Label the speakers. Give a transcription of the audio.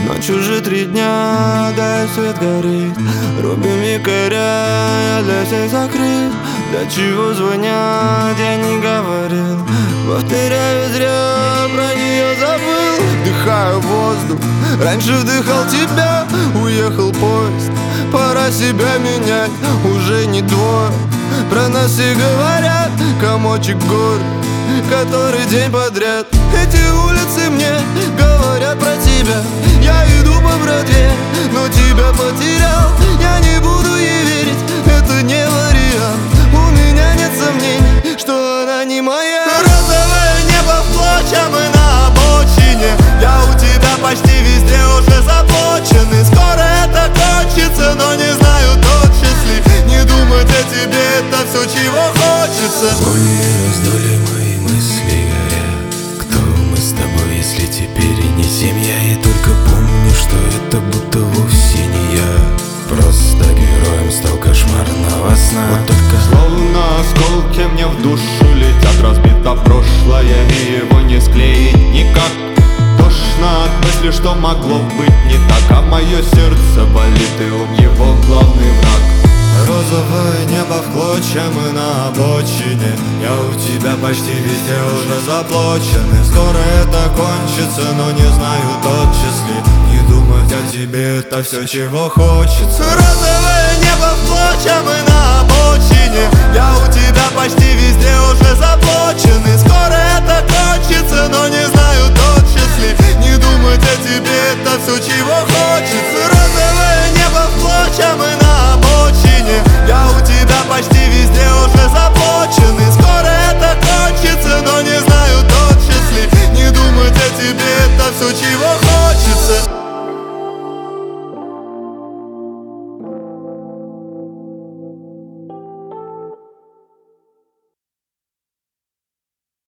Speaker 1: Ночь уже 3 дня, да и свет горит. Рубим якоря, я для всех закрыт. Для чего звонят, я не говорил. Повторяю зря, про нее забыл. Вдыхаю воздух, раньше вдыхал тебя. Уехал поезд, пора себя менять. Уже не двое, про нас все говорят. Комочек гор, который день подряд. Эти улицы мне говорят про тебя. Я иду по Бродвею, но тебя потерял. Я не буду ей верить, это не вариант. У меня нет сомнений, что она не моя. Розовое небо в клочья, мы на обочине. Я у тебя почти везде уже заблочен. И скоро это кончится, но не знаю тот счастлив. Не думать о тебе, это все, чего хочется.
Speaker 2: Боли раздули мои мысли, горя. Кто мы с тобой, если теперь и не семья? И только помню, что это будто вовсе не я. Просто героем стал кошмарного сна. Вот только
Speaker 3: словно осколки мне в душу летят. Разбито прошлое, и его не склеить никак. Тошно от мысли, что могло быть не так. А мое сердце болит, и ум его главный враг.
Speaker 1: Розовое небо в клочья, мы на обочине. Я у тебя почти везде уже заблочен. И скоро это кончится, но не знаю тот счастлив. Не думать о тебе, это все, чего хочется. Розовое небо в клочья, мы на обочине. Я у тебя почти везде уже заблочен. И скоро это кончится, но не знаю тот счастлив. Не думать о тебе,